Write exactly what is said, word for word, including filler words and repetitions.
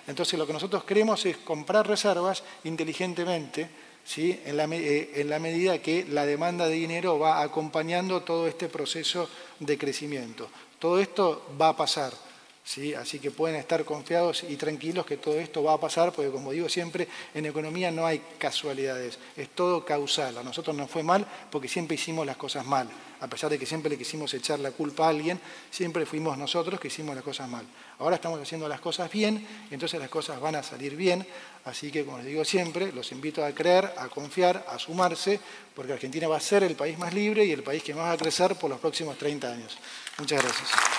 Entonces lo que nosotros queremos es comprar reservas inteligentemente, ¿sí? en, la, eh, en la medida que la demanda de dinero va acompañando todo este proceso de crecimiento. Todo esto va a pasar. ¿Sí? Así que pueden estar confiados y tranquilos que todo esto va a pasar, porque como digo siempre, en economía no hay casualidades, es todo causal. A nosotros nos fue mal porque siempre hicimos las cosas mal. A pesar de que siempre le quisimos echar la culpa a alguien, siempre fuimos nosotros que hicimos las cosas mal. Ahora estamos haciendo las cosas bien, y entonces las cosas van a salir bien. Así que, como les digo siempre, los invito a creer, a confiar, a sumarse, porque Argentina va a ser el país más libre y el país que más va a crecer por los próximos treinta años. Muchas gracias.